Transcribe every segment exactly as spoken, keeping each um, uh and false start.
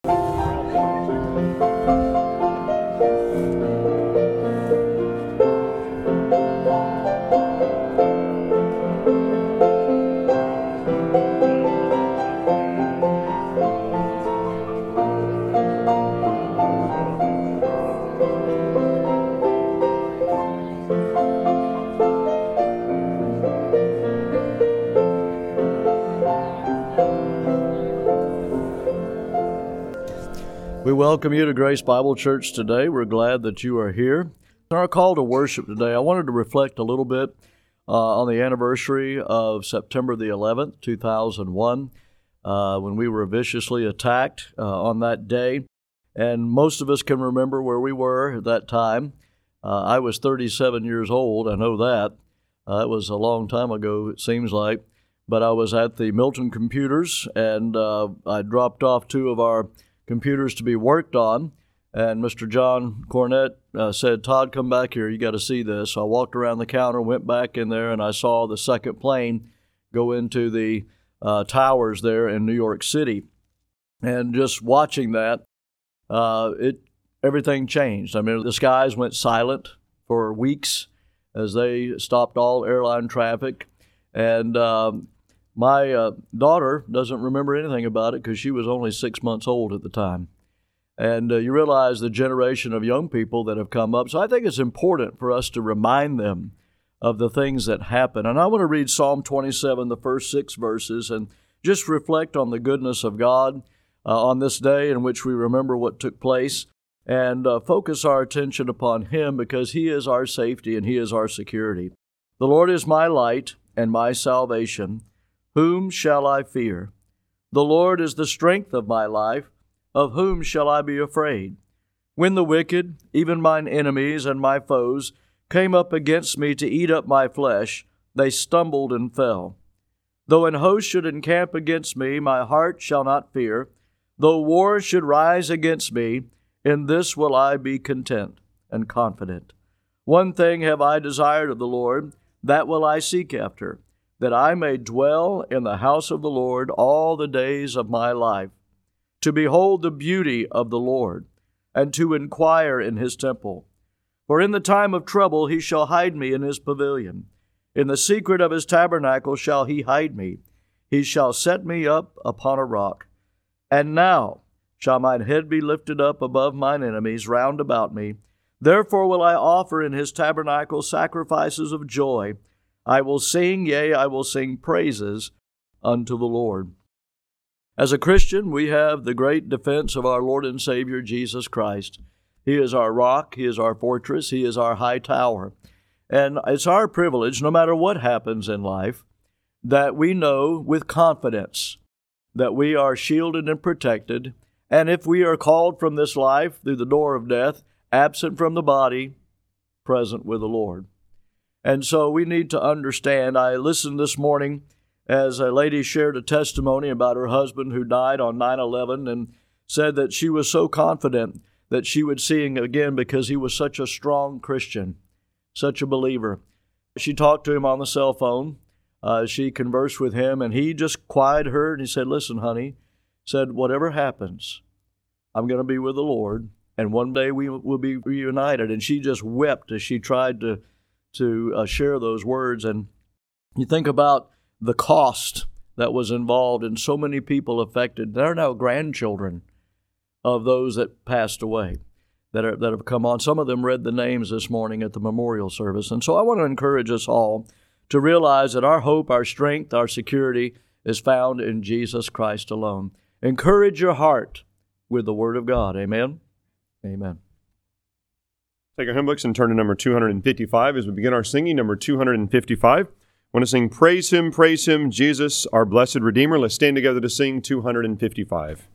We welcome you to Grace Bible Church today. We're glad that you are here. In our call to worship today, I wanted to reflect a little bit uh, on the anniversary of September the eleventh, two thousand one, uh, when we were viciously attacked uh, on that day. And most of us can remember where we were at that time. Uh, I was thirty-seven years old, I know that. Uh, it was a long time ago, it seems like. But I was at the Milton Computers, and uh, I dropped off two of our computers to be worked on, and Mister John Cornett uh, said, "Todd, come back here, you got to see this." So I walked around the counter, went back in there, and I saw the second plane go into the uh, towers there in New York City. And just watching that, uh, it everything changed. I mean, the skies went silent for weeks as they stopped all airline traffic, and um, My uh, daughter doesn't remember anything about it because she was only six months old at the time. And uh, you realize the generation of young people that have come up. So I think it's important for us to remind them of the things that happen. And I want to read Psalm twenty-seven, the first six verses, and just reflect on the goodness of God uh, on this day in which we remember what took place, and uh, focus our attention upon Him because He is our safety and He is our security. The Lord is my light and my salvation. Whom shall I fear? The Lord is the strength of my life. Of whom shall I be afraid? When the wicked, even mine enemies and my foes, came up against me to eat up my flesh, they stumbled and fell. Though an host should encamp against me, my heart shall not fear. Though war should rise against me, in this will I be content and confident. One thing have I desired of the Lord, that will I seek after, that I may dwell in the house of the Lord all the days of my life, to behold the beauty of the Lord, and to inquire in His temple. For in the time of trouble He shall hide me in His pavilion. In the secret of His tabernacle shall He hide me. He shall set me up upon a rock. And now shall mine head be lifted up above mine enemies round about me. Therefore will I offer in His tabernacle sacrifices of joy. I will sing, yea, I will sing praises unto the Lord. As a Christian, we have the great defense of our Lord and Savior, Jesus Christ. He is our rock, He is our fortress, He is our high tower. And it's our privilege, no matter what happens in life, that we know with confidence that we are shielded and protected, and if we are called from this life through the door of death, absent from the body, present with the Lord. And so we need to understand. I listened this morning as a lady shared a testimony about her husband who died on nine eleven and said that she was so confident that she would see him again because he was such a strong Christian, such a believer. She talked to him on the cell phone. Uh, she conversed with him, and he just quieted her, and he said, "Listen, honey," said, "whatever happens, I'm going to be with the Lord, and one day we will be reunited." And she just wept as she tried to to uh, share those words. And you think about the cost that was involved and so many people affected. There are now grandchildren of those that passed away that are that have come on. Some of them read the names this morning at the memorial service. And so I want to encourage us all to realize that our hope, our strength, our security is found in Jesus Christ alone. Encourage your heart with the Word of God. Amen? Amen. Take our hymn books and turn to number two hundred fifty-five as we begin our singing, number two hundred fifty-five. I want to sing Praise Him, Praise Him, Jesus, our blessed Redeemer. Let's stand together to sing two hundred fifty-five.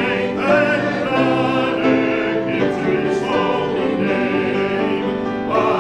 Oh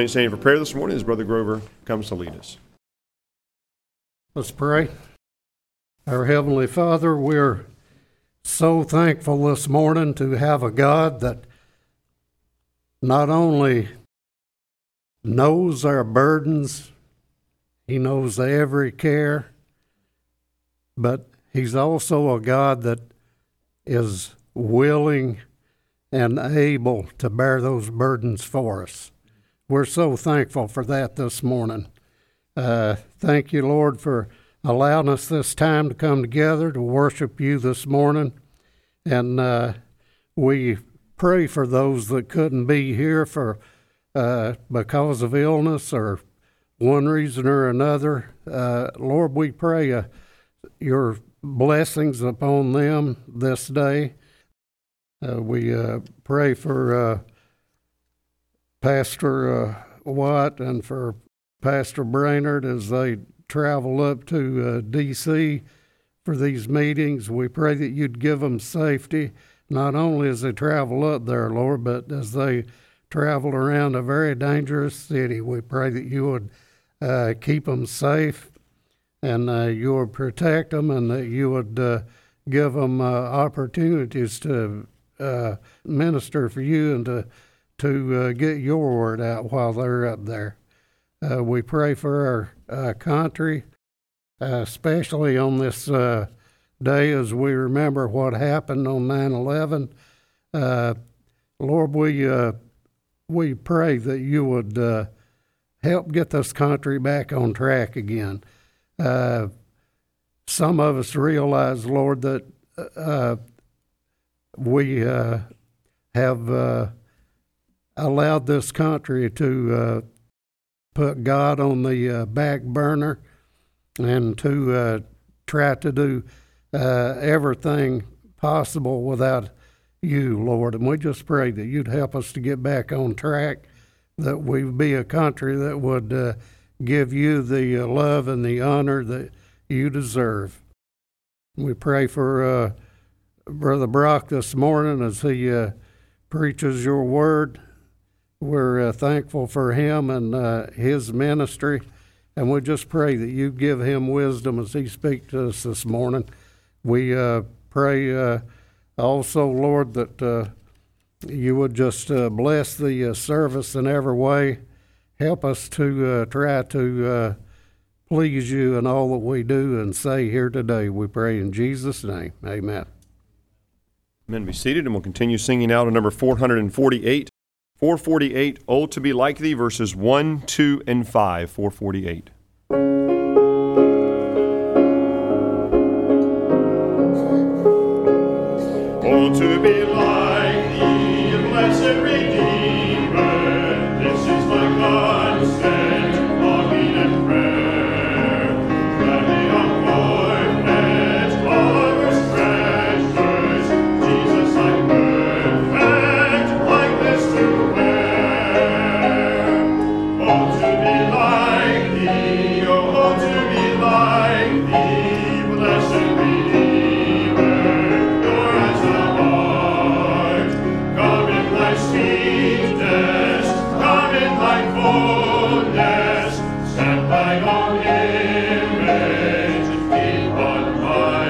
remain standing for prayer this morning as Brother Grover comes to lead us. Let's pray. Our Heavenly Father, we're so thankful this morning to have a God that not only knows our burdens, He knows every care, but He's also a God that is willing and able to bear those burdens for us. We're so thankful for that this morning. Uh, thank you, Lord, for allowing us this time to come together to worship you this morning. And uh, we pray for those that couldn't be here for uh, because of illness or one reason or another. Uh, Lord, we pray uh, your blessings upon them this day. Uh, we uh, pray for uh, Pastor uh, Watt and for Pastor Brainerd as they travel up to uh, D C for these meetings. We pray that you'd give them safety, not only as they travel up there, Lord, but as they travel around a very dangerous city. We pray that you would uh, keep them safe and uh, you would protect them and that you would uh, give them uh, opportunities to uh, minister for you and to, to uh, get your word out while they're up there. Uh, we pray for our uh, country, uh, especially on this uh, day as we remember what happened on nine eleven. Uh, Lord, we uh, we pray that you would uh, help get this country back on track again. Uh, some of us realize, Lord, that uh, we uh, have uh, allowed this country to uh, put God on the uh, back burner and to uh, try to do uh, everything possible without you, Lord. And we just pray that you'd help us to get back on track, that we be a country that would uh, give you the uh, love and the honor that you deserve. We pray for uh, Brother Brock this morning as he uh, preaches your word. We're uh, thankful for him and uh, his ministry, and we just pray that you give him wisdom as he speaks to us this morning. We uh, pray uh, also, Lord, that uh, you would just uh, bless the uh, service in every way. Help us to uh, try to uh, please you in all that we do and say here today. We pray in Jesus' name. Amen. Amen. Be seated, and we'll continue singing out on number four forty-eight. four forty-eight, Oh, to be like thee, verses one, two, and five. four forty-eight. Oh, to be like thee, blessed Redeemer, this is my constant longing and prayer, that may I forfeit all of his treasures, Jesus, I perfect likeness to wear. Oh, to be like thee, oh, to be like thee, blessed Redeemer, your eyes of heart, come in thy sweetness, come in thy fullness, set thine own image deep on my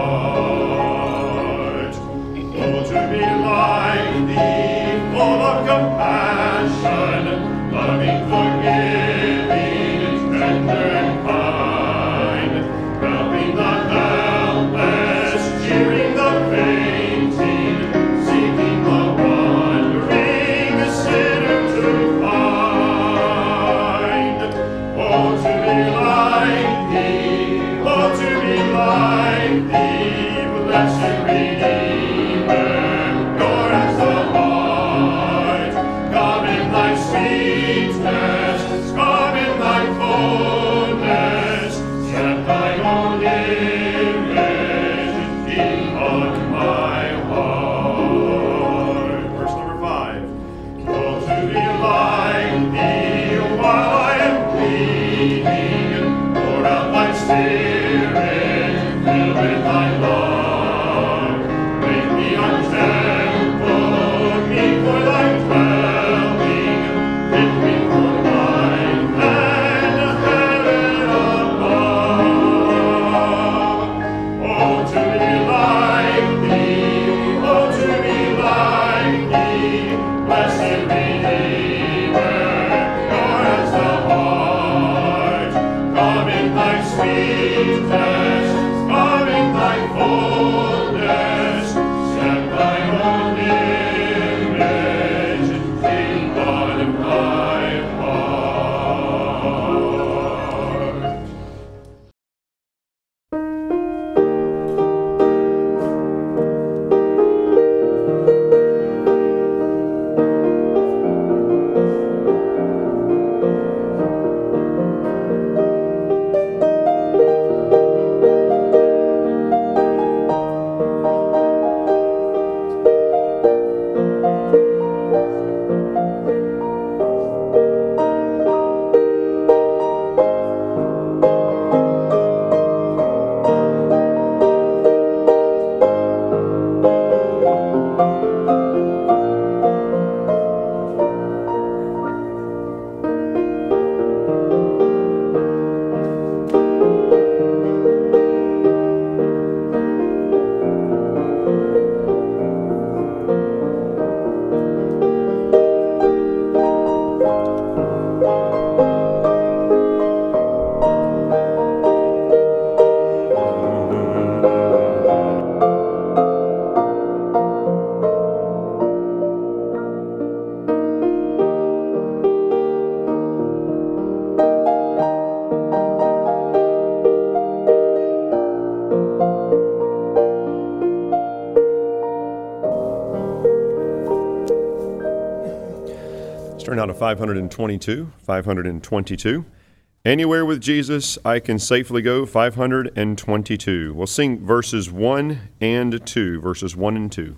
heart. Oh, to be like thee, full of compassion, loving, forgiving, tender and kind, helping Turn out to five hundred twenty-two, five hundred twenty-two. Anywhere with Jesus, I can safely go, five hundred twenty-two. We'll sing verses one and two, verses one and two.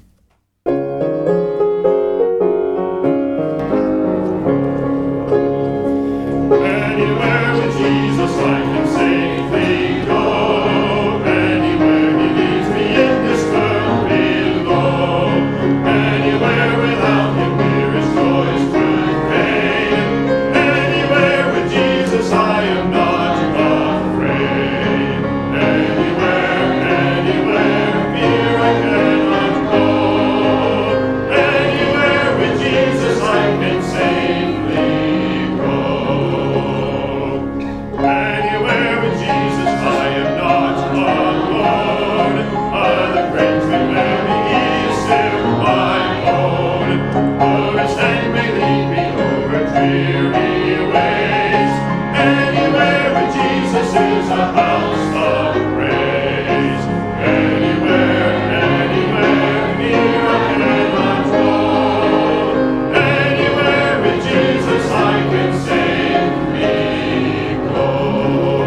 Anywhere with Jesus, I can safely go. Anywhere He leads me in this world below. Anywhere without Him, there is joy's good pain. Anywhere with Jesus, I am not afraid. Anywhere, anywhere, fear I cannot go. Anywhere with Jesus, I can safely go. Anywhere with Jesus, I am not alone. Other friends may wear me, He is still my own. Though His hand may lead me over dreary ways, anywhere with Jesus is a house of praise. Anywhere, anywhere, near I cannot go. Anywhere with Jesus I can safely go.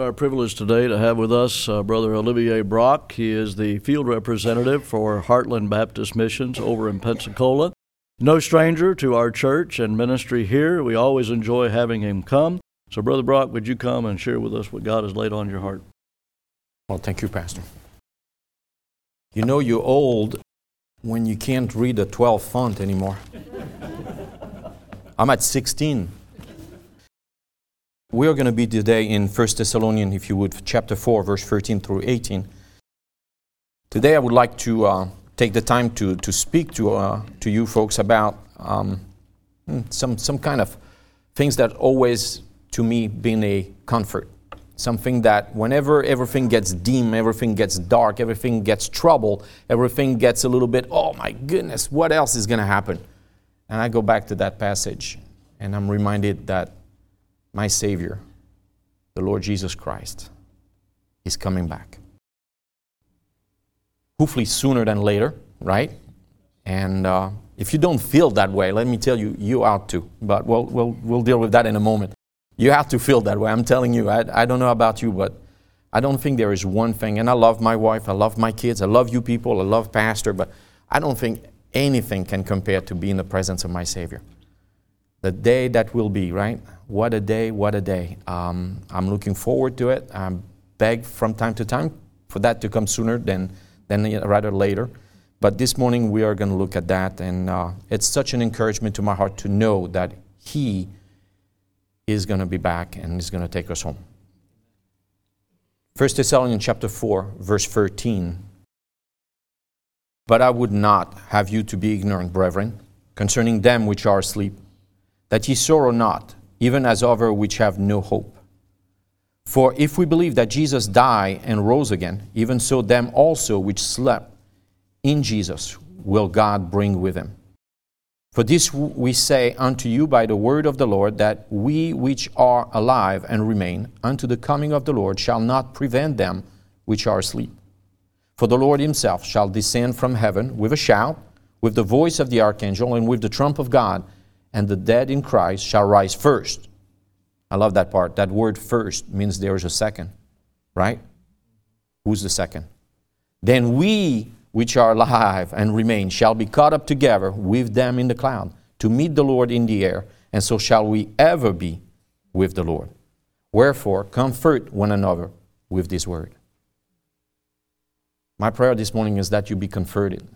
Our privilege today to have with us uh, Brother Olivier Brock. He is the field representative for Heartland Baptist Missions over in Pensacola. No stranger to our church and ministry here. We always enjoy having him come. So, Brother Brock, would you come and share with us what God has laid on your heart? Well, thank you, Pastor. You know you're old when you can't read a twelve font anymore. I'm at sixteen. We are going to be today in First Thessalonians, if you would, chapter four, verse thirteen through eighteen. Today I would like to uh, take the time to, to speak to uh, to you folks about um, some some kind of things that always, to me, been a comfort. Something that whenever everything gets dim, everything gets dark, everything gets trouble, everything gets a little bit, oh my goodness, what else is going to happen? And I go back to that passage, and I'm reminded that my Savior, the Lord Jesus Christ, is coming back. Hopefully sooner than later, right? And uh, if you don't feel that way, let me tell you, you ought to. But we'll, we'll, we'll deal with that in a moment. You have to feel that way. I'm telling you, I, I don't know about you, but I don't think there is one thing. And I love my wife, I love my kids, I love you people, I love Pastor, but I don't think anything can compare to be in the presence of my Savior. The day that will be, right? What a day, what a day. Um, I'm looking forward to it. I beg from time to time for that to come sooner than, than rather later. But this morning we are going to look at that, and uh, it's such an encouragement to my heart to know that He is going to be back and is going to take us home. First Thessalonians chapter four, verse thirteen. But I would not have you to be ignorant, brethren, concerning them which are asleep, that ye sorrow not, even as other which have no hope. For if we believe that Jesus died and rose again, even so them also which slept in Jesus will God bring with him. For this we say unto you by the word of the Lord, that we which are alive and remain unto the coming of the Lord shall not prevent them which are asleep. For the Lord himself shall descend from heaven with a shout, with the voice of the archangel, and with the trump of God, and the dead in Christ shall rise first. I love that part. That word first means there is a second, right? Who's the second? Then we which are alive and remain shall be caught up together with them in the cloud to meet the Lord in the air, and so shall we ever be with the Lord. Wherefore, comfort one another with this word. My prayer this morning is that you be comforted.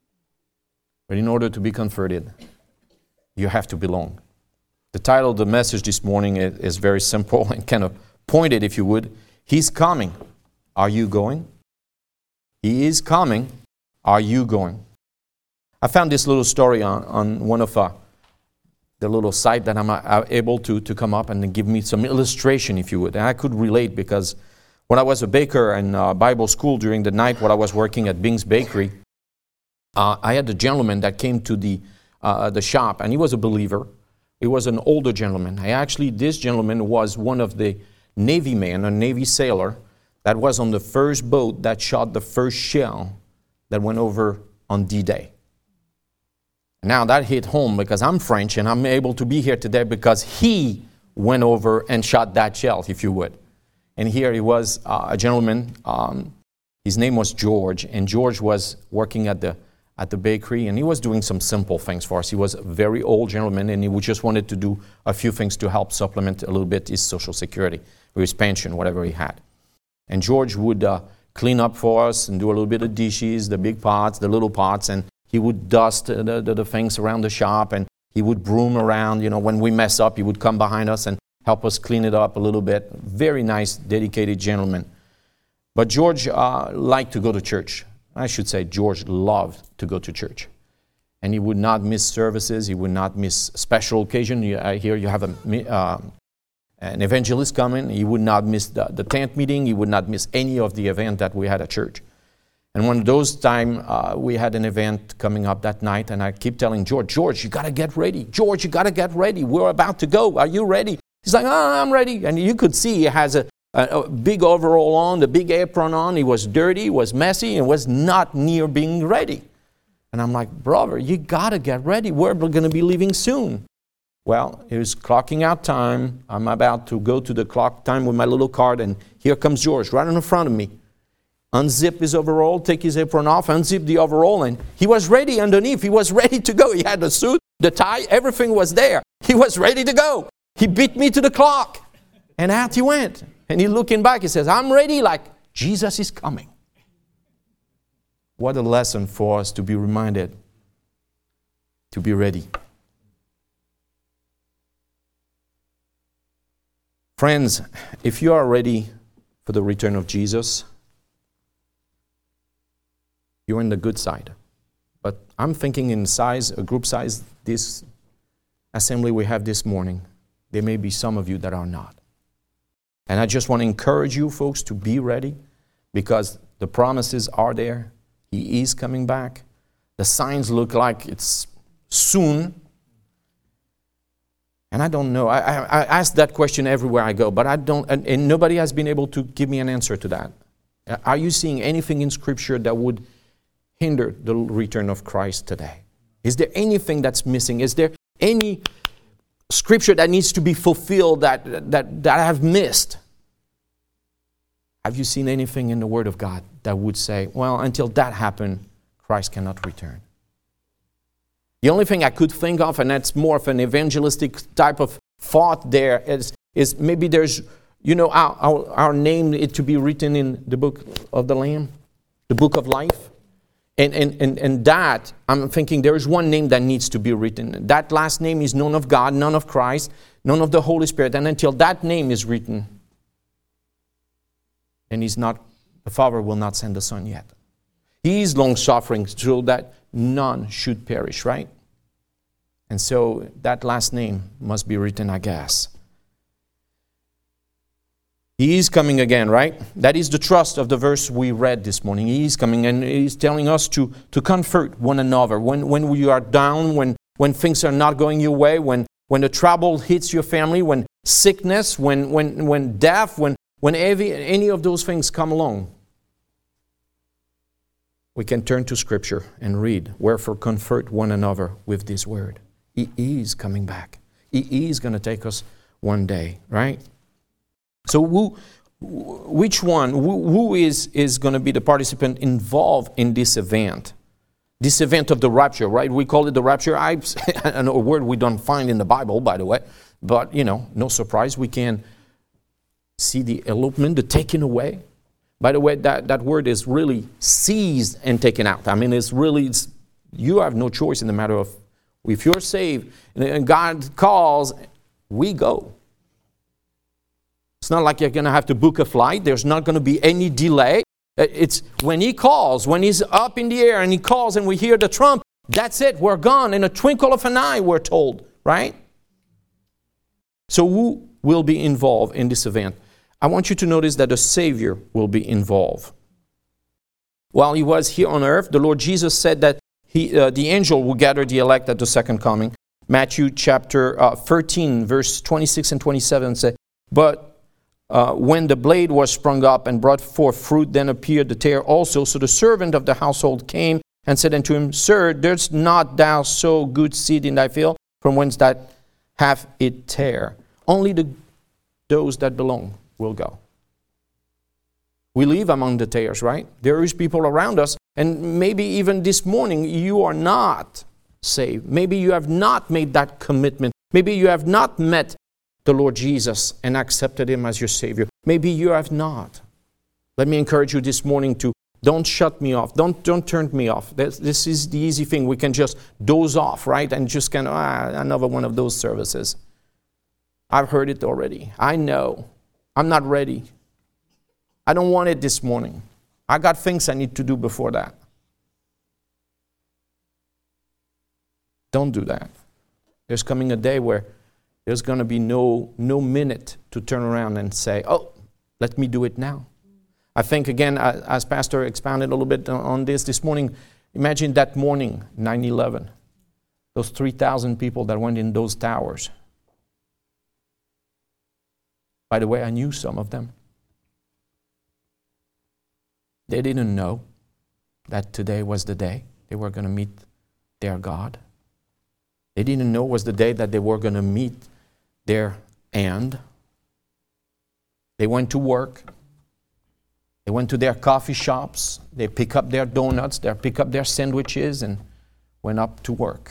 But in order to be comforted, you have to belong. The title of the message this morning is very simple and kind of pointed, if you would. He's coming. Are you going? He is coming. Are you going? I found this little story on, on one of uh, the little site that I'm uh, able to, to come up and give me some illustration, if you would. And I could relate because when I was a baker in uh, Bible school during the night when I was working at Bing's Bakery, uh, I had a gentleman that came to the uh, the shop, and he was a believer. He was an older gentleman. I actually, this gentleman was one of the Navy men, a Navy sailor, that was on the first boat that shot the first shell that went over on D-Day. Now that hit home because I'm French and I'm able to be here today because he went over and shot that shell, if you would. And here he was, uh, a gentleman, um, his name was George, and George was working at the at the bakery, and he was doing some simple things for us. He was a very old gentleman, and he just wanted to do a few things to help supplement a little bit his Social Security, or his pension, whatever he had. And George would uh, clean up for us and do a little bit of dishes, the big pots, the little pots, and he would dust the, the, the things around the shop, and he would broom around. You know, when we mess up, he would come behind us and help us clean it up a little bit. Very nice, dedicated gentleman. But George uh, liked to go to church. I should say George loved to go to church. And he would not miss services. He would not miss special occasion. You, I hear you have a, uh, an evangelist coming. He would not miss the, the tent meeting. He would not miss any of the event that we had at church. And one of those time, uh, we had an event coming up that night, and I keep telling George, George, you got to get ready. George, you got to get ready. We're about to go. Are you ready? He's like, oh, I'm ready. And you could see he has a, a, a big overall on, the big apron on. He was dirty, he was messy, and was not near being ready. And I'm like, brother, you got to get ready. We're going to be leaving soon. Well, it was clocking out time. I'm about to go to the clock time with my little card, and here comes George right in front of me. Unzip his overall, take his apron off, unzip the overall, and he was ready underneath. He was ready to go. He had the suit, the tie, everything was there. He was ready to go. He beat me to the clock. And out he went. And he looking back, he says, I'm ready, like Jesus is coming. What a lesson for us to be reminded to be ready. Friends, if you are ready for the return of Jesus, you're on the good side. But I'm thinking in size, a group size, this assembly we have this morning, there may be some of you that are not. And I just want to encourage you folks to be ready, because the promises are there. He is coming back. The signs look like it's soon. And I don't know. I, I, I ask that question everywhere I go, but I don't, and, and nobody has been able to give me an answer to that. Are you seeing anything in Scripture that would hinder the return of Christ today? Is there anything that's missing? Is there any Scripture that needs to be fulfilled that, that, that I have missed? Have you seen anything in the Word of God that would say, well, until that happened, Christ cannot return? The only thing I could think of, and that's more of an evangelistic type of thought there, is, is maybe there's, you know, our, our, our name it to be written in the book of the Lamb, the book of life. And, and, and, and that, I'm thinking there is one name that needs to be written. That last name is none of God, none of Christ, none of the Holy Spirit. And until that name is written, and he's not, the Father will not send the Son yet. He is long-suffering so that none should perish, right? And so that last name must be written, I guess. He is coming again, right? That is the trust of the verse we read this morning. He is coming, and he's telling us to, to comfort one another. When, when you are down, when, when things are not going your way, when, when the trouble hits your family, when sickness, when, when, when death, when, when every, any of those things come along, we can turn to Scripture and read, wherefore comfort one another with this word. He is coming back. He is going to take us one day, right? So who, which one, who, who is, is going to be the participant involved in this event? This event of the rapture, right? We call it the rapture. I, I know a word we don't find in the Bible, by the way. But, you know, no surprise. We can see the elopement, the taking away. By the way, that, that word is really seized and taken out. I mean, it's really, it's, you have no choice in the matter of, if you're saved and God calls, we go. It's not like you're going to have to book a flight. There's not going to be any delay. It's when He calls, when He's up in the air and He calls and we hear the trump, that's it. We're gone. In a twinkle of an eye, we're told, right? So who will be involved in this event? I want you to notice that the Savior will be involved. While He was here on earth, the Lord Jesus said that he, uh, the angel will gather the elect at the second coming. Matthew chapter uh, thirteen, verse twenty-six and twenty-seven say, But uh, when the blade was sprung up and brought forth fruit, then appeared the tare also. So the servant of the household came and said unto him, Sir, dost not thou sow good seed in thy field, from whence that hath it tare? Only the those that belong will go. We live among the tares, right? There is people around us, and maybe even this morning you are not saved. Maybe you have not made that commitment. Maybe you have not met the Lord Jesus and accepted Him as your Savior. Maybe you have not. Let me encourage you this morning to don't shut me off. Don't, don't turn me off. This, this is the easy thing. We can just doze off, right? And just kind of, ah, another one of those services. I've heard it already. I know. I'm not ready. I don't want it this morning. I got things I need to do before that. Don't do that. There's coming a day where there's going to be no, no minute to turn around and say, oh, let me do it now. I think, again, as Pastor expounded a little bit on this this morning, imagine that morning, nine eleven, those three thousand people that went in those towers. By the way, I knew some of them. They didn't know that today was the day they were going to meet their God. They didn't know it was the day that they were going to meet their end. They went to work. They went to their coffee shops. They pick up their donuts. They pick up their sandwiches and went up to work.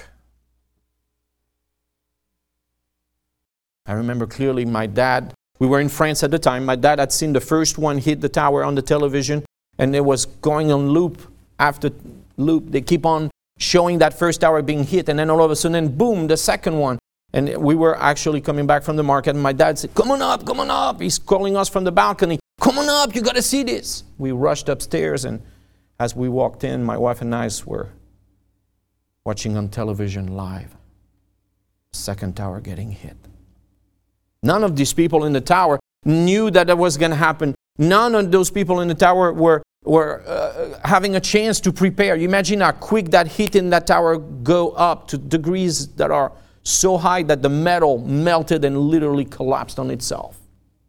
I remember clearly my dad, we were in France at the time. My dad had seen the first one hit the tower on the television, and it was going on loop after loop. They keep on showing that first tower being hit, and then all of a sudden, boom, the second one. And we were actually coming back from the market, and my dad said, come on up, come on up. He's calling us from the balcony. Come on up, you got to see this. We rushed upstairs, and as we walked in, my wife and I were watching on television live. Second tower getting hit. None of these people in the tower knew that that was going to happen. None of those people in the tower were, were uh, having a chance to prepare. You imagine how quick that heat in that tower go up to degrees that are so high that the metal melted and literally collapsed on itself.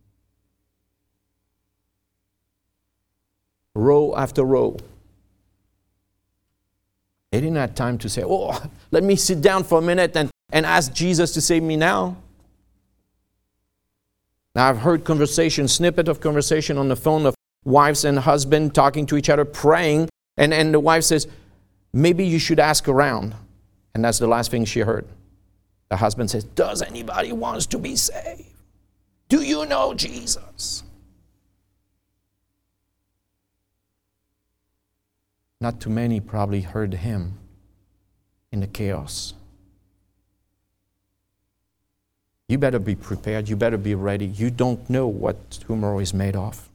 Row after row. They didn't have time to say, oh, let me sit down for a minute and, and ask Jesus to save me now. Now, I've heard conversation, snippet of conversation on the phone of wives and husband talking to each other, praying, and, and the wife says, maybe you should ask around. And that's the last thing she heard. The husband says, does anybody wants to be saved? Do you know Jesus? Not too many probably heard him in the chaos. You better be prepared. You better be ready. You don't know what tomorrow is made of.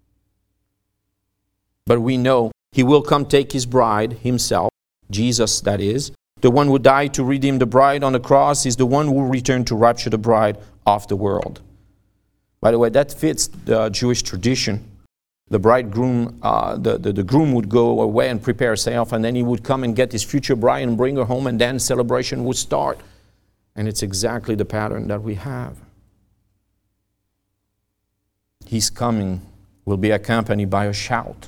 But we know he will come take his bride himself, Jesus that is. The one who died to redeem the bride on the cross is the one who will return to rapture the bride of the world. By the way, that fits the Jewish tradition. The bridegroom, uh, the, the, the groom would go away and prepare himself, and then he would come and get his future bride and bring her home, and then celebration would start. And it's exactly the pattern that we have. His coming will be accompanied by a shout.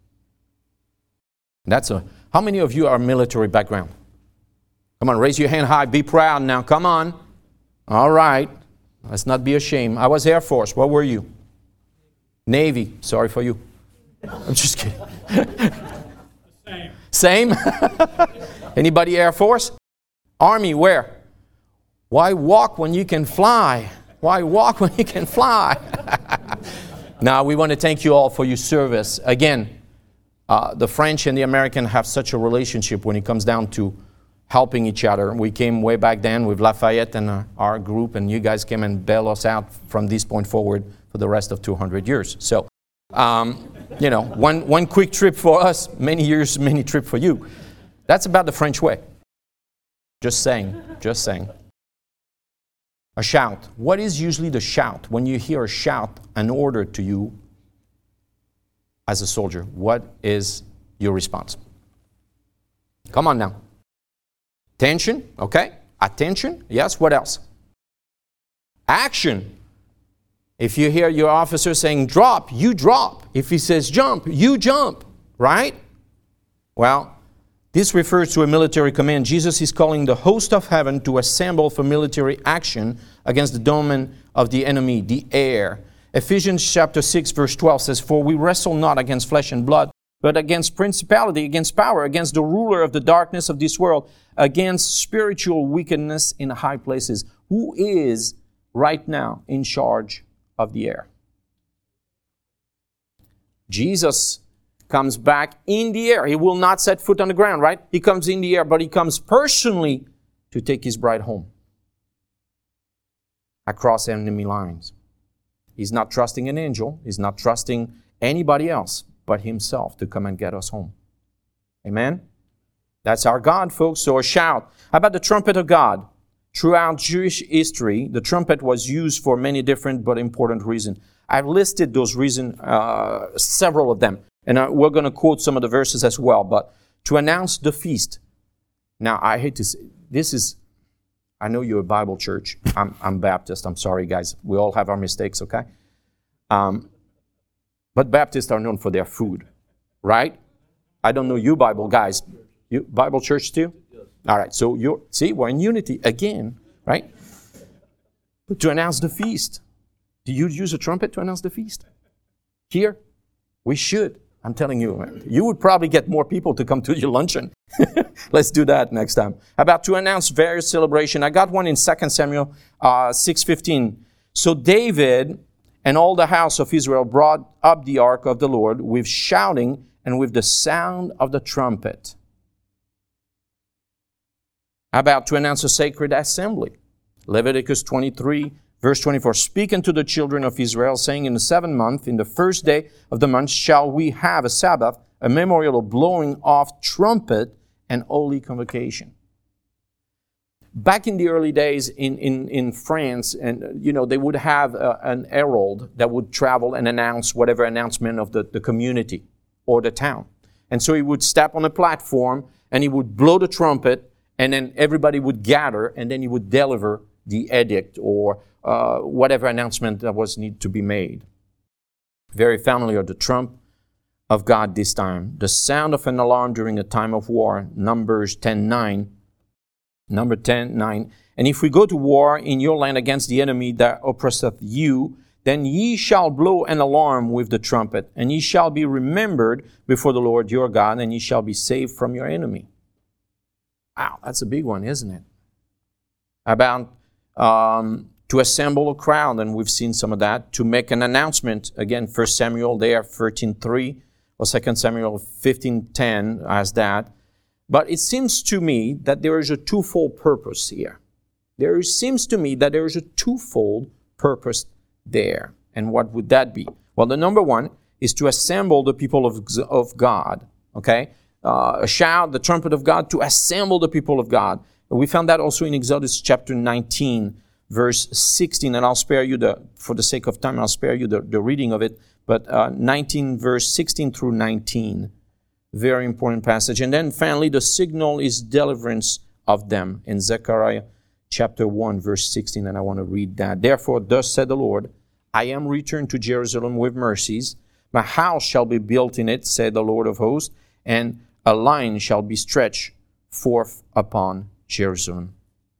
That's a. How many of you are military background? Come on, raise your hand high. Be proud now. Come on. All right. Let's not be ashamed. I was Air Force. What were you? Navy. Sorry for you. I'm just kidding. Same. Same? Anybody Air Force? Army, where? Why walk when you can fly? Why walk when you can fly? Now, we want to thank you all for your service. Again, uh, the French and the American have such a relationship when it comes down to helping each other. We came way back then with Lafayette and uh, our group, and you guys came and bailed us out from this point forward for the rest of two hundred years. So, um, you know, one, one quick trip for us, many years, many trip for you. That's about the French way. Just saying, just saying. A shout. What is usually the shout? When you hear a shout, an order to you as a soldier, what is your response? Come on now. Attention, okay? Attention, yes, what else? Action. If you hear your officer saying drop, you drop. If he says jump, you jump, right? Well, this refers to a military command. Jesus is calling the host of heaven to assemble for military action against the domain of the enemy, the air. Ephesians chapter six, verse twelve says, for we wrestle not against flesh and blood, but against principality, against power, against the ruler of the darkness of this world, against spiritual wickedness in high places. Who is right now in charge of the air? Jesus comes back in the air. He will not set foot on the ground, right? He comes in the air, but he comes personally to take his bride home across enemy lines. He's not trusting an angel. He's not trusting anybody else but himself to come and get us home. Amen? That's our God, folks. So a shout. How about the trumpet of God? Throughout Jewish history, the trumpet was used for many different but important reasons. I've listed those reasons, uh, several of them. And uh, we're going to quote some of the verses as well. But to announce the feast. Now, I hate to say, this is, I know you're a Bible church. I'm, I'm Baptist. I'm sorry, guys. We all have our mistakes, okay? Um, but Baptists are known for their food, right? I don't know you Bible guys. You Bible church too? All right, so you see, we're in unity again, right? But to announce the feast. Do you use a trumpet to announce the feast? Here? We should. I'm telling you, you would probably get more people to come to your luncheon. Let's do that next time. About to announce various celebration. I got one in Second Samuel uh, six fifteen. So David and all the house of Israel brought up the ark of the Lord with shouting and with the sound of the trumpet. About to announce a sacred assembly. Leviticus twenty-three, verse twenty-four. Speak unto the children of Israel, saying, in the seventh month, in the first day of the month, shall we have a Sabbath, a memorial of blowing off trumpet and holy convocation. Back in the early days in, in, in France, and you know, they would have a, an herald that would travel and announce whatever announcement of the, the community or the town. And so he would step on a platform and he would blow the trumpet, and then everybody would gather, and then he would deliver the edict or uh, whatever announcement that was need to be made. Very familiar, the trump of God this time. The sound of an alarm during a time of war, Numbers ten nine. Number ten nine. And if we go to war in your land against the enemy that oppresseth you, then ye shall blow an alarm with the trumpet, and ye shall be remembered before the Lord your God, and ye shall be saved from your enemy. Wow, that's a big one, isn't it? About um, to assemble a crowd, and we've seen some of that, to make an announcement. Again, First Samuel there, thirteen three, or Second Samuel fifteen ten as that. But it seems to me that there is a twofold purpose here. There seems to me that there is a twofold purpose there. And what would that be? Well, the number one is to assemble the people of, of God. Okay? Uh, a shout, the trumpet of God, to assemble the people of God. And we found that also in Exodus chapter nineteen, verse sixteen. And I'll spare you, the, for the sake of time, I'll spare you the, the reading of it. But uh, nineteen, verse sixteen through nineteen. Very important passage. And then finally, the signal is deliverance of them in Zechariah chapter one, verse sixteen. And I want to read that. Therefore, thus said the Lord, I am returned to Jerusalem with mercies. My house shall be built in it, said the Lord of hosts, and a line shall be stretched forth upon Jerusalem.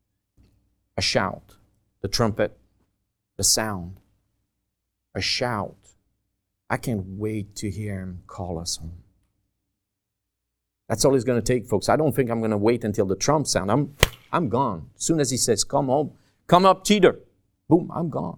A shout, the trumpet, the sound, a shout. I can't wait to hear him call us home. That's all it's going to take, folks. I don't think I'm going to wait until the trump sound. I'm, I'm gone. As soon as he says, come home, come up, Teeter, boom, I'm gone.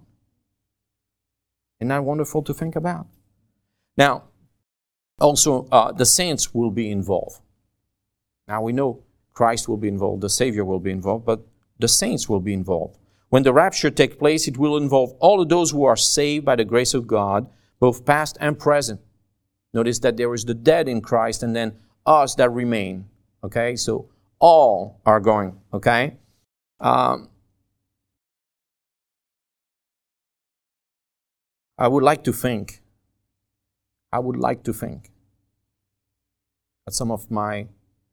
Isn't that wonderful to think about? Now, also, uh, the saints will be involved. Now, we know Christ will be involved, the Savior will be involved, but the saints will be involved. When the rapture takes place, it will involve all of those who are saved by the grace of God, both past and present. Notice that there is the dead in Christ, and then us that remain, okay? So all are going, okay? Um, I would like to think, I would like to think that some of my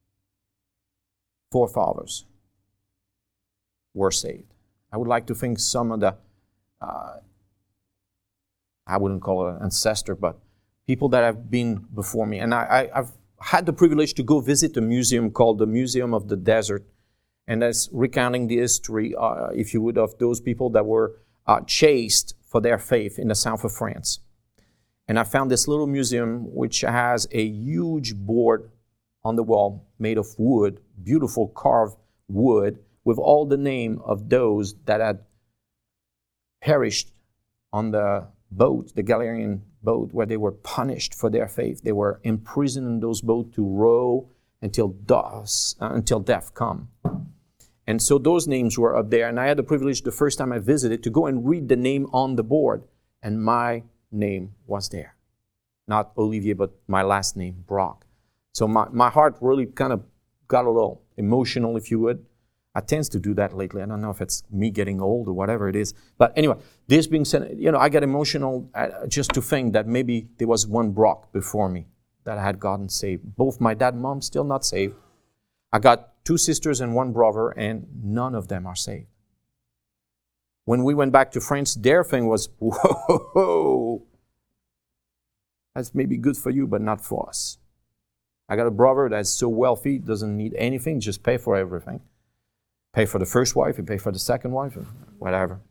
forefathers were saved. I would like to think some of the, uh, I wouldn't call it an ancestor, but people that have been before me. And I, I, I've had the privilege to go visit a museum called the Museum of the Desert, and that's recounting the history, uh, if you would, of those people that were uh, chased for their faith in the south of France. And I found this little museum which has a huge board on the wall made of wood, beautiful carved wood, with all the name of those that had perished on the boat, the Galerian boat, where they were punished for their faith. They were imprisoned in those boats to row until death, uh, until death come. And so those names were up there. And I had the privilege the first time I visited to go and read the name on the board. And my name was there. Not Olivier, but my last name, Brock. So my, my heart really kind of got a little emotional, if you would. I tend to do that lately. I don't know if it's me getting old or whatever it is. But anyway, this being said, you know, I get emotional just to think that maybe there was one Brock before me that I had gotten saved. Both my dad and mom still not saved. I got two sisters and one brother, and none of them are saved. When we went back to France, their thing was, whoa, that's maybe good for you, but not for us. I got a brother that's so wealthy, doesn't need anything, just pay for everything. Pay for the first wife, and pay for the second wife, and whatever.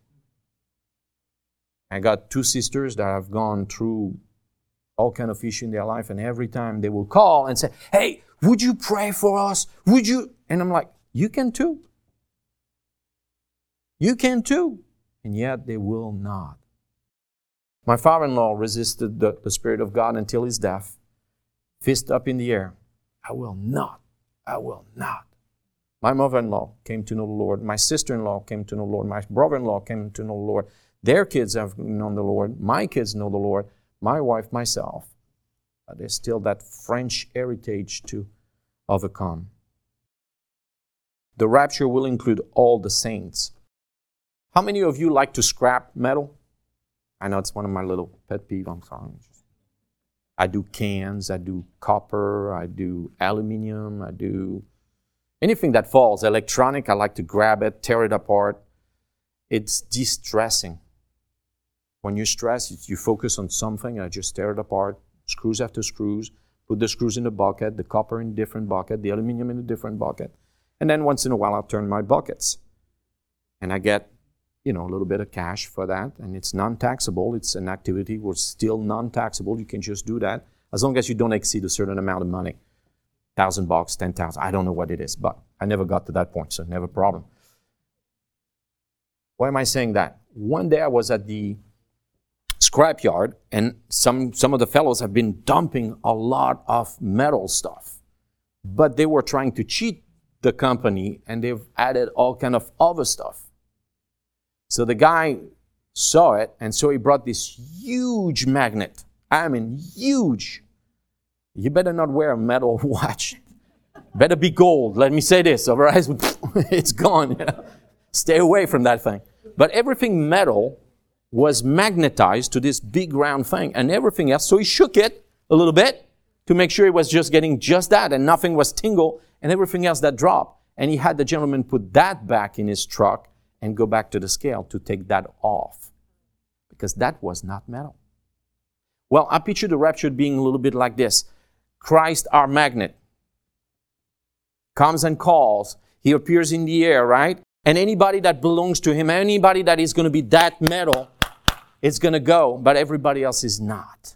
I got two sisters that have gone through all kind of issues in their life, and every time they will call and say, hey, would you pray for us? Would you? And I'm like, you can too. You can too. And yet they will not. My father-in-law resisted the, the Spirit of God until his death. Fist up in the air. I will not. I will not. My mother-in-law came to know the Lord. My sister-in-law came to know the Lord. My brother-in-law came to know the Lord. Their kids have known the Lord. My kids know the Lord. My wife, myself. But there's still that French heritage to overcome. The rapture will include all the saints. How many of you like to scrap metal? I know it's one of my little pet peeves. I'm sorry. I do cans, I do copper, I do aluminum, I do anything that falls. Electronic, I like to grab it, tear it apart. It's distressing. When you stress, you focus on something, I just tear it apart, screws after screws, put the screws in a bucket, the copper in a different bucket, the aluminum in a different bucket. And then once in a while, I'll turn my buckets. And I get, you know, a little bit of cash for that. And it's non-taxable. It's an activity where it's still non-taxable. You can just do that as long as you don't exceed a certain amount of money. Thousand bucks, ten thousand. I don't know what it is, but I never got to that point, so never a problem. Why am I saying that? One day I was at the scrapyard, and some, some of the fellows have been dumping a lot of metal stuff. But they were trying to cheat the company, and they've added all kind of other stuff. So the guy saw it, and so he brought this huge magnet. I mean, huge. You better not wear a metal watch. Better be gold. Let me say this, otherwise it's gone. You know? Stay away from that thing. But everything metal was magnetized to this big round thing, and everything else. So he shook it a little bit to make sure it was just getting just that, and nothing was tingle, and everything else that dropped. And he had the gentleman put that back in his truck and go back to the scale to take that off, because that was not metal. Well, I picture the rapture being a little bit like this. Christ, our magnet, comes and calls. He appears in the air, right? And anybody that belongs to him, anybody that is going to be that metal, it's going to go, but everybody else is not.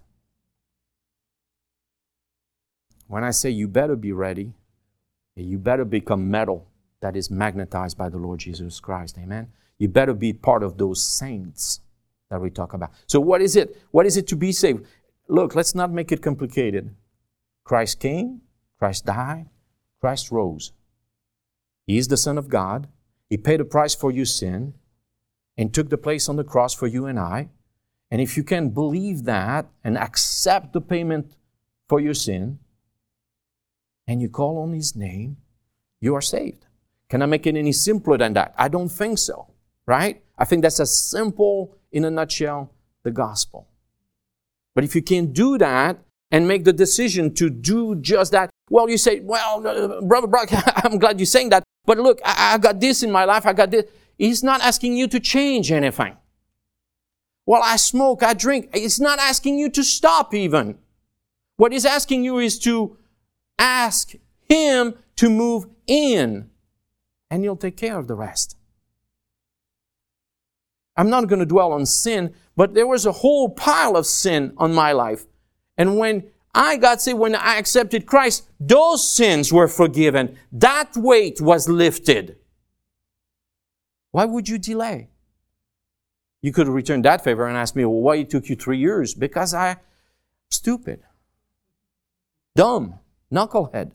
When I say you better be ready, you better become metal that is magnetized by the Lord Jesus Christ. Amen? You better be part of those saints that we talk about. So what is it? What is it to be saved? Look, let's not make it complicated. Christ came, Christ died, Christ rose. He is the Son of God. He paid a price for your sin and took the place on the cross for you and I. And if you can believe that and accept the payment for your sin, and you call on His name, you are saved. Can I make it any simpler than that? I don't think so, right? I think that's as simple, in a nutshell, the gospel. But if you can do that and make the decision to do just that, well, you say, well, uh, Brother Brock, I'm glad you're saying that, but look, I, I got this in my life, I got this. He's not asking you to change anything. Well, I smoke, I drink. It's not asking you to stop even. What He's asking you is to ask Him to move in, and He'll take care of the rest. I'm not going to dwell on sin, but there was a whole pile of sin on my life. And when I got saved, when I accepted Christ, those sins were forgiven. That weight was lifted. Why would you delay? You could return that favor and ask me, well, why it took you three years? Because I, stupid, dumb, knucklehead.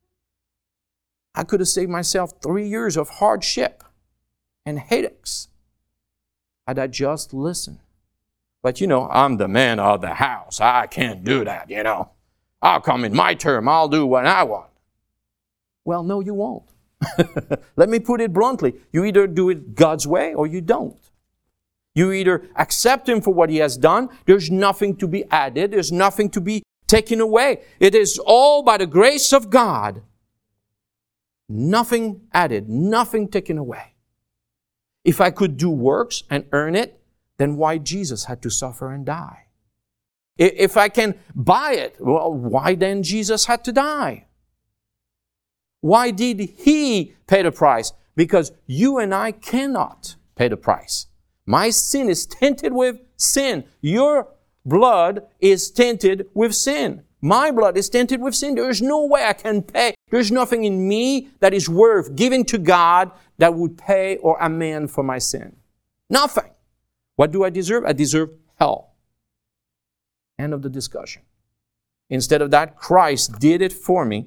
I could have saved myself three years of hardship and headaches had I just listened. But, you know, I'm the man of the house. I can't do that, you know. I'll come in my term. I'll do what I want. Well, no, you won't. Let me put it bluntly. You either do it God's way or you don't. You either accept Him for what He has done. There's nothing to be added. There's nothing to be taken away. It is all by the grace of God. Nothing added. Nothing taken away. If I could do works and earn it, then why Jesus had to suffer and die? If I can buy it, well, why then Jesus had to die? Why did He pay the price? Because you and I cannot pay the price. My sin is tainted with sin. Your blood is tainted with sin. My blood is tainted with sin. There is no way I can pay. There's nothing in me that is worth giving to God that would pay or amend for my sin. Nothing. What do I deserve? I deserve hell. End of the discussion. Instead of that, Christ did it for me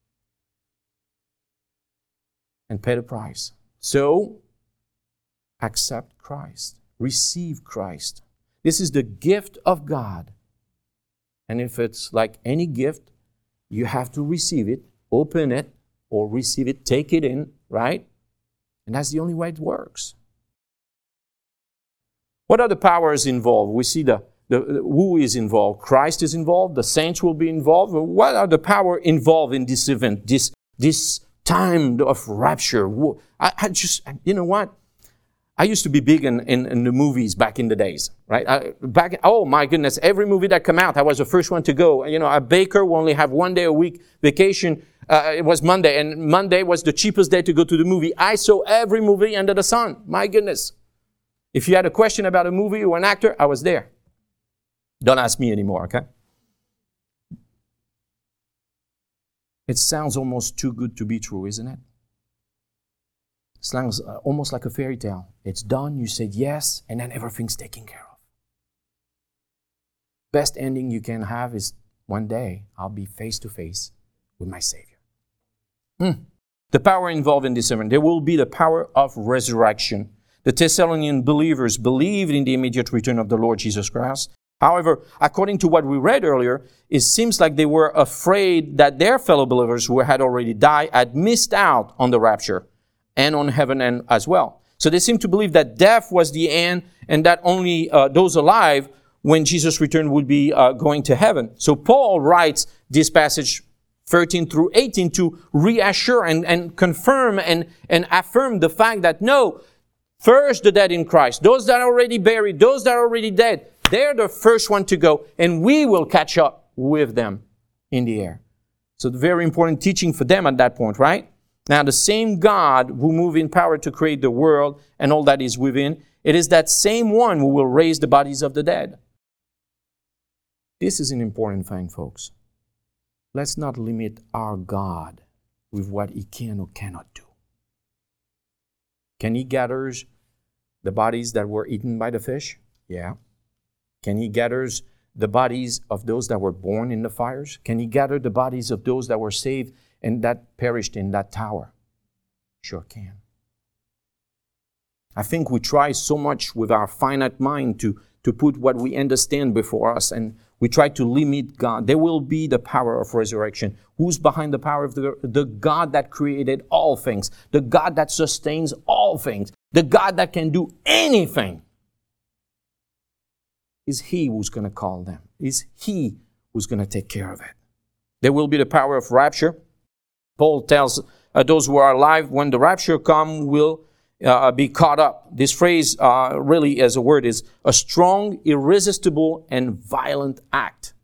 and paid the price. So, accept Christ. Receive Christ. This is the gift of God. And if it's like any gift, you have to receive it, open it, or receive it, take it in, right? And that's the only way it works. What are the powers involved? We see the, the, the who is involved. Christ is involved. The saints will be involved. What are the power involved in this event, this, this time of rapture? I, I just, you know what? I used to be big in, in, in the movies back in the days, right? I, back, oh my goodness, every movie that came out, I was the first one to go. You know, a baker will only have one day a week vacation. Uh, it was Monday, and Monday was the cheapest day to go to the movie. I saw every movie under the sun. My goodness. If you had a question about a movie or an actor, I was there. Don't ask me anymore, okay? It sounds almost too good to be true, isn't it? It sounds almost like a fairy tale. It's done, you said yes, and then everything's taken care of. Best ending you can have is one day I'll be face to face with my Savior. Hmm. The power involved in this event, there will be the power of resurrection. The Thessalonian believers believed in the immediate return of the Lord Jesus Christ. However, according to what we read earlier, it seems like they were afraid that their fellow believers who had already died had missed out on the rapture and on heaven and as well. So they seem to believe that death was the end and that only uh, those alive when Jesus returned would be uh, going to heaven. So Paul writes this passage thirteen through eighteen to reassure and, and confirm and, and affirm the fact that no, first the dead in Christ, those that are already buried, those that are already dead, they're the first one to go and we will catch up with them in the air. So the very important teaching for them at that point, right? Now, the same God who moved in power to create the world and all that is within, it is that same one who will raise the bodies of the dead. This is an important thing, folks. Let's not limit our God with what He can or cannot do. Can He gather the bodies that were eaten by the fish? Yeah. Can He gather the bodies of those that were born in the fires? Can He gather the bodies of those that were saved and that perished in that tower? Sure can. I think we try so much with our finite mind to, to put what we understand before us, and we try to limit God. There will be the power of resurrection. Who's behind the power of the, the God that created all things, the God that sustains all things, the God that can do anything? Is He who's going to call them. Is He who's going to take care of it. There will be the power of rapture. Paul tells uh, those who are alive, when the rapture comes, will uh, be caught up. This phrase uh, really as a word is a strong, irresistible, and violent act.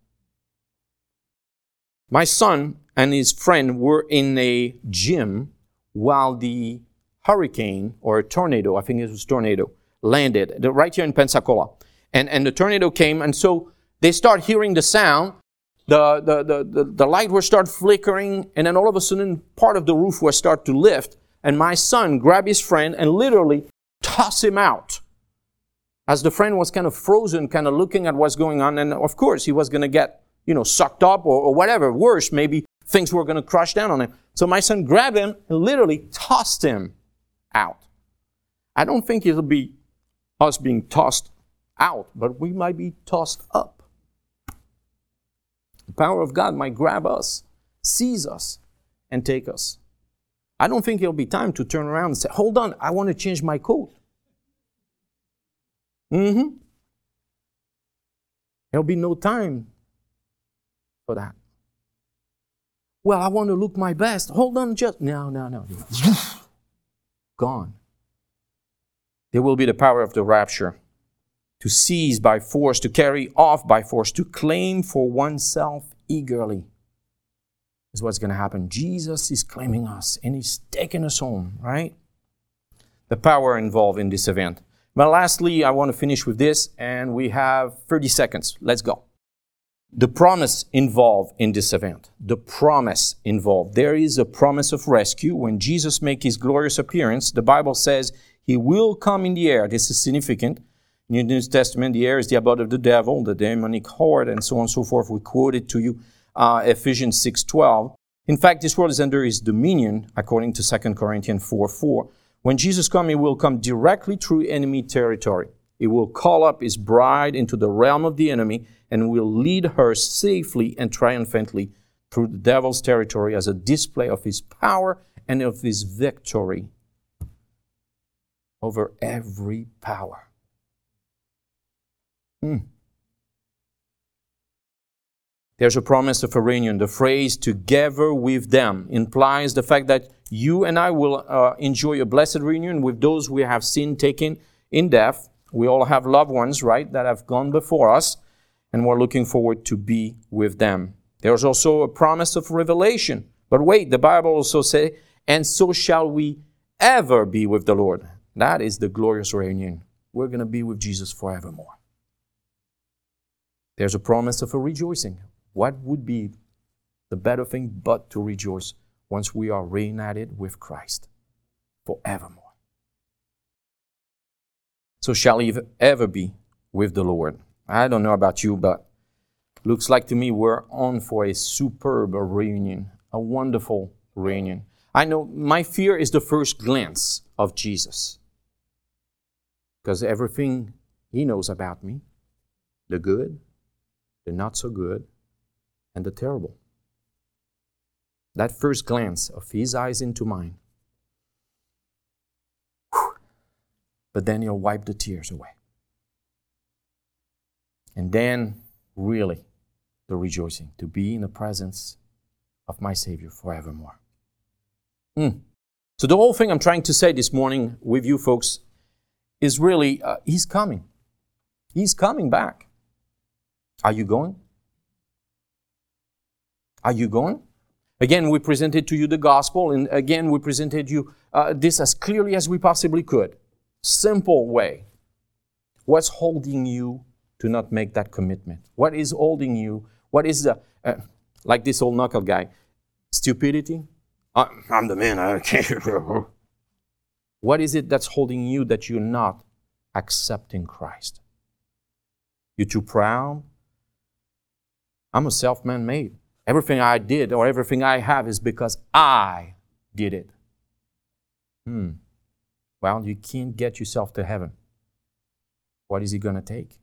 My son and his friend were in a gym while the hurricane or tornado, I think it was tornado, landed right here in Pensacola. And, and the tornado came, and so they start hearing the sound. The, the, the, the, the light will start flickering, and then all of a sudden, part of the roof will start to lift, and my son grabbed his friend and literally tossed him out. As the friend was kind of frozen, kind of looking at what's going on, and of course, he was going to get, you know, sucked up or, or whatever. Worse, maybe things were going to crash down on him. So my son grabbed him and literally tossed him out. I don't think it'll be us being tossed out, but we might be tossed up. The power of God might grab us, seize us, and take us. I don't think it'll be time to turn around and say, hold on, I want to change my coat. Mm-hmm. There'll be no time for that. Well, I want to look my best. Hold on, just... No, no, no. Gone. There will be the power of the rapture. to seize by force, to carry off by force, to claim for oneself eagerly. Is what's going to happen. Jesus is claiming us and He's taking us home, right? The power involved in this event. But lastly, I want to finish with this, and we have thirty seconds. Let's go. The promise involved in this event. The promise involved. There is a promise of rescue. When Jesus makes His glorious appearance, the Bible says He will come in the air. This is significant. In the New Testament, the air is the abode of the devil, the demonic horde, and so on and so forth. We quoted to you uh, Ephesians six twelve. In fact, this world is under His dominion, according to Second Corinthians four four. When Jesus comes, He will come directly through enemy territory. He will call up His bride into the realm of the enemy and will lead her safely and triumphantly through the devil's territory as a display of His power and of His victory over every power. Hmm. There's a promise of a reunion. The phrase "together with them" implies the fact that you and I will uh, enjoy a blessed reunion with those we have seen taken in death. We all have loved ones, right, that have gone before us, and we're looking forward to be with them. There's also a promise of revelation. But wait, the Bible also says, "And so shall we ever be with the Lord." That is the glorious reunion. We're going to be with Jesus forevermore. There's a promise of a rejoicing. What would be the better thing but to rejoice once we are reunited with Christ forevermore? So shall we ever be with the Lord? I don't know about you, but looks like to me we're on for a superb reunion, a wonderful reunion. I know my fear is the first glance of Jesus, because everything He knows about me, the good, the not so good, and the terrible. That first glance of His eyes into mine. Whew. But then He'll wipe the tears away. And then, really, the rejoicing to be in the presence of my Savior forevermore. Mm. So the whole thing I'm trying to say this morning with you folks is really, uh, He's coming. He's coming back. Are you going? Are you going? Again, we presented to you the gospel, and again, we presented you uh, this as clearly as we possibly could. Simple way. What's holding you to not make that commitment? What is holding you? What is the, uh, like this old knuckle guy, stupidity? Uh, I'm the man, I can't. What is it that's holding you that you're not accepting Christ? You're too proud? I'm a self-man made. Everything I did or everything I have is because I did it. Hmm. Well, you can't get yourself to heaven. What is He going to take?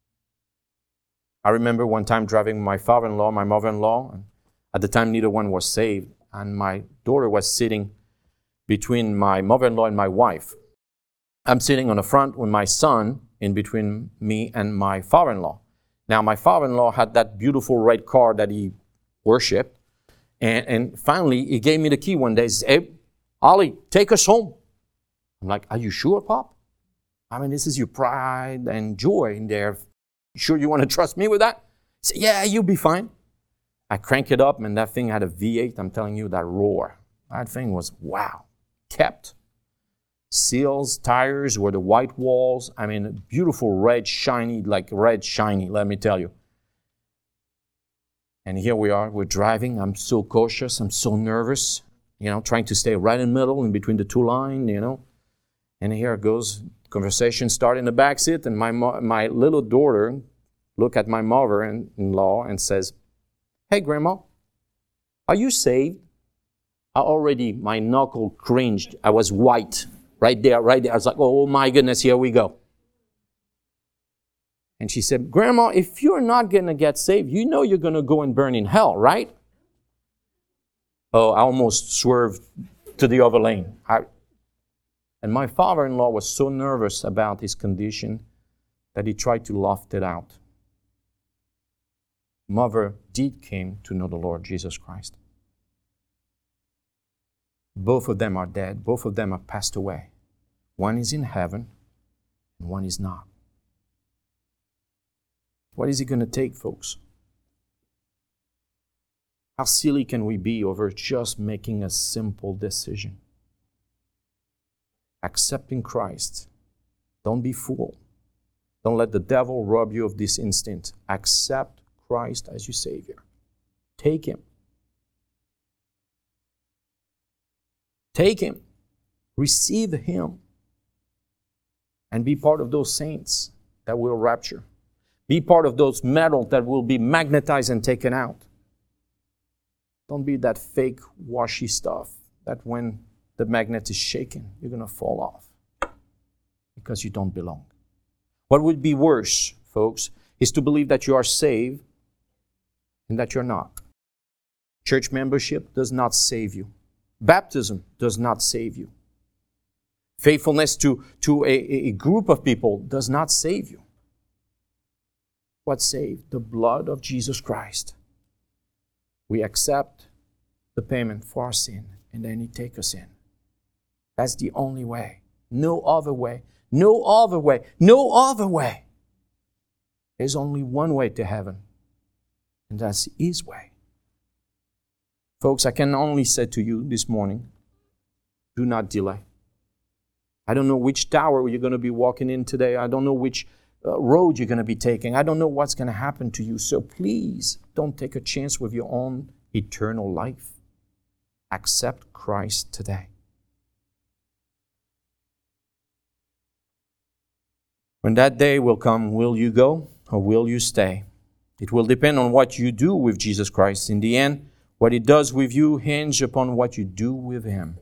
I remember one time driving my father-in-law, my mother-in-law, and at the time neither one was saved, and my daughter was sitting between my mother-in-law and my wife. I'm sitting on the front with my son in between me and my father-in-law. Now, my father-in-law had that beautiful red car that he worshipped, and, and finally, he gave me the key one day. He said, "Hey, Ollie, take us home." I'm like, "Are you sure, Pop? I mean, this is your pride and joy in there. You sure you want to trust me with that?" He said, "Yeah, you'll be fine." I crank it up, and that thing had a V eight. I'm telling you, that roar. That thing was, wow, kept. Seals, tires were the white walls. I mean, beautiful red, shiny, like red, shiny, let me tell you. And here we are, we're driving. I'm so cautious, I'm so nervous, you know, trying to stay right in the middle, in between the two lines, you know. And here it goes, conversation started in the back seat, and my mo- my little daughter look at my mother-in-law and says, "Hey, Grandma, are you saved?" I already, my knuckle cringed. I was white right there, right there. I was like, oh my goodness, here we go. And she said, "Grandma, if you're not going to get saved, you know you're going to go and burn in hell, right?" Oh, I almost swerved to the other lane. I, and my father-in-law was so nervous about his condition that he tried to loft it out. Mother did came to know the Lord Jesus Christ. Both of them are dead. Both of them have passed away. One is in heaven and one is not. What is it going to take, folks? How silly can we be over just making a simple decision? Accepting Christ. Don't be fooled. Don't let the devil rob you of this instinct. Accept Christ as your Savior. Take Him. Take Him. Receive Him. And be part of those saints that will rapture. Be part of those metals that will be magnetized and taken out. Don't be that fake, washy stuff that when the magnet is shaken, you're going to fall off because you don't belong. What would be worse, folks, is to believe that you are saved and that you're not. Church membership does not save you. Baptism does not save you. Faithfulness to, to a, a group of people does not save you. What saved? The blood of Jesus Christ. We accept the payment for our sin, and then He takes us in. That's the only way. No other way. No other way. No other way. There's only one way to heaven, and that's His way. Folks, I can only say to you this morning, do not delay. I don't know which tower you're going to be walking in today. I don't know which uh, road you're going to be taking. I don't know what's going to happen to you. So please don't take a chance with your own eternal life. Accept Christ today. When that day will come, will you go or will you stay? It will depend on what you do with Jesus Christ. In the end, what He does with you hinges upon what you do with Him.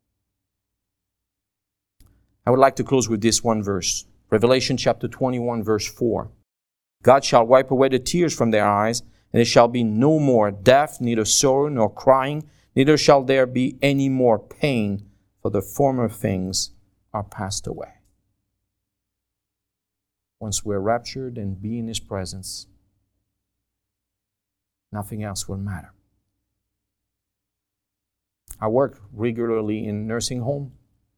I would like to close with this one verse. Revelation chapter twenty-one, verse four. God shall wipe away the tears from their eyes, and there shall be no more death, neither sorrow nor crying, neither shall there be any more pain, for the former things are passed away. Once we're raptured and be in His presence, nothing else will matter. I work regularly in nursing home.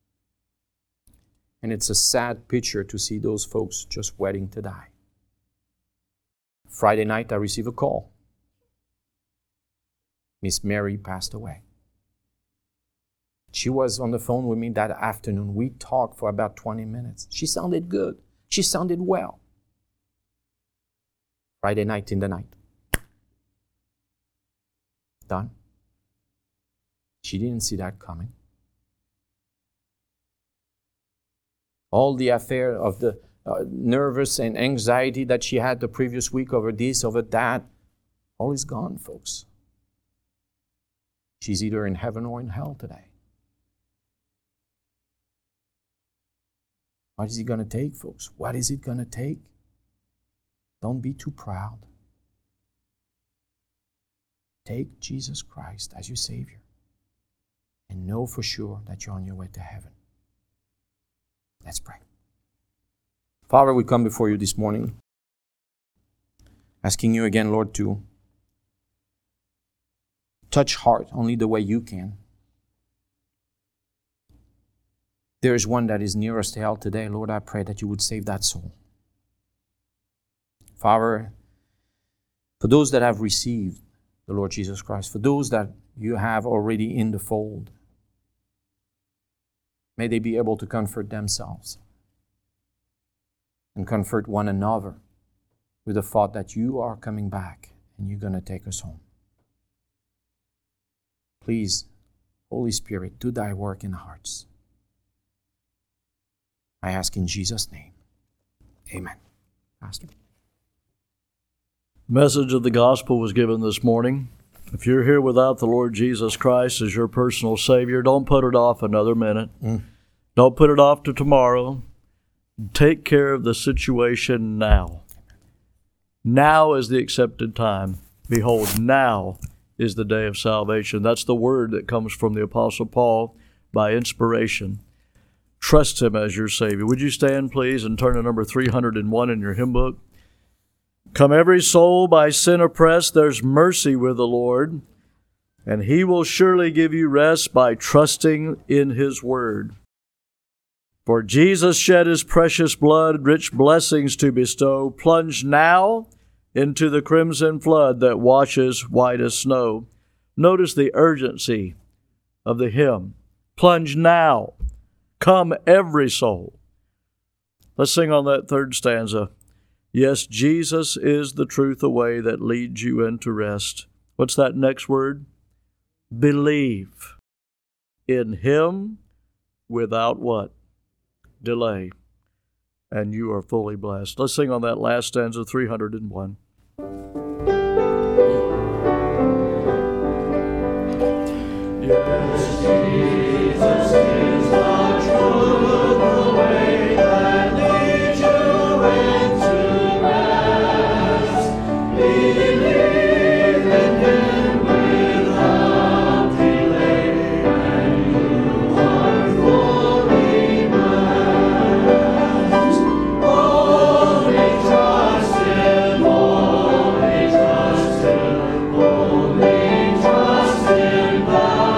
And it's a sad picture to see those folks just waiting to die. Friday night, I received a call. Miss Mary passed away. She was on the phone with me that afternoon. We talked for about twenty minutes. She sounded good. She sounded well. Friday night in the night. Done. She didn't see that coming. All the affair of the uh, nervous and anxiety that she had the previous week over this, over that, all is gone, folks. She's either in heaven or in hell today. What is it going to take, folks? What is it going to take? Don't be too proud. Take Jesus Christ as your Savior and know for sure that you're on your way to heaven. Let's pray. Father, we come before you this morning, asking you again, Lord, to touch heart only the way you can. There is one that is nearest to hell today. Lord, I pray that you would save that soul. Father, for those that have received the Lord Jesus Christ, for those that you have already in the fold, may they be able to comfort themselves and comfort one another with the thought that you are coming back and you're going to take us home. Please, Holy Spirit, do thy work in the hearts. I ask in Jesus' name. Amen. Pastor. Message of the gospel was given this morning. If you're here without the Lord Jesus Christ as your personal Savior, don't put it off another minute. Mm. Don't put it off to tomorrow. Take care of the situation now. Now is the accepted time. Behold, now is the day of salvation. That's the word that comes from the Apostle Paul by inspiration. Trust Him as your Savior. Would you stand, please, and turn to number three hundred one in your hymn book? Come every soul by sin oppressed, there's mercy with the Lord, and He will surely give you rest by trusting in His word. For Jesus shed His precious blood, rich blessings to bestow. Plunge now into the crimson flood that washes white as snow. Notice the urgency of the hymn. Plunge now. Come every soul. Let's sing on that third stanza. Yes, Jesus is the truth, the way that leads you into rest. What's that next word? Believe in Him without what? Delay. And you are fully blessed. Let's sing on that last stanza, three hundred and one. Yes, Jesus is the truth, the way that leads you into rest. Believe in Him without delay, and you are fully blessed. Only trust Him, only trust Him, only trust Him now.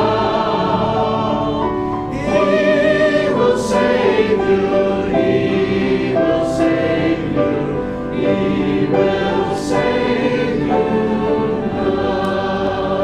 He will save you, He will save you, He will save you now.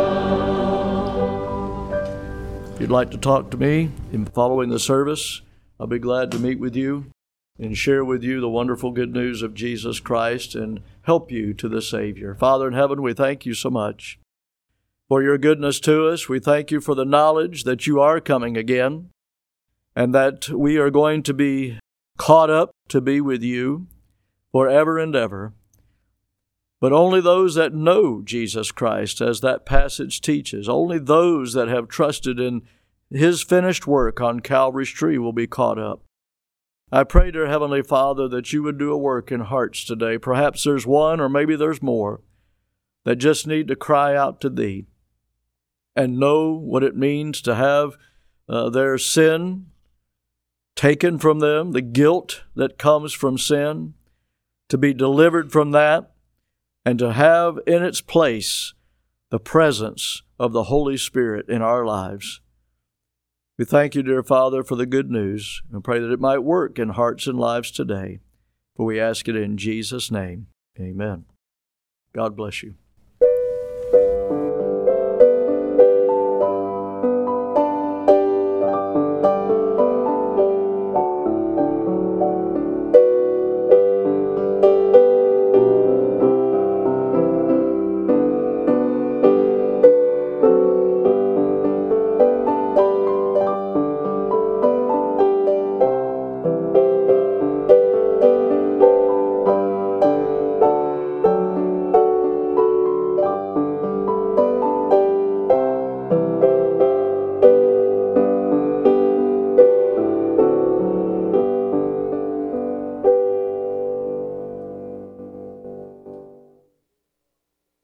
If you'd like to talk to me in following the service, I'll be glad to meet with you and share with you the wonderful good news of Jesus Christ and help you to the Savior. Father in heaven, we thank you so much for your goodness to us. We thank you for the knowledge that you are coming again and that we are going to be caught up to be with you forever and ever. But only those that know Jesus Christ, as that passage teaches, only those that have trusted in His finished work on Calvary's tree will be caught up. I pray, dear Heavenly Father, that you would do a work in hearts today. Perhaps there's one or maybe there's more that just need to cry out to Thee and know what it means to have uh, their sin taken from them, the guilt that comes from sin, to be delivered from that, and to have in its place the presence of the Holy Spirit in our lives. We thank you, dear Father, for the good news, and pray that it might work in hearts and lives today. For we ask it in Jesus' name. Amen. God bless you.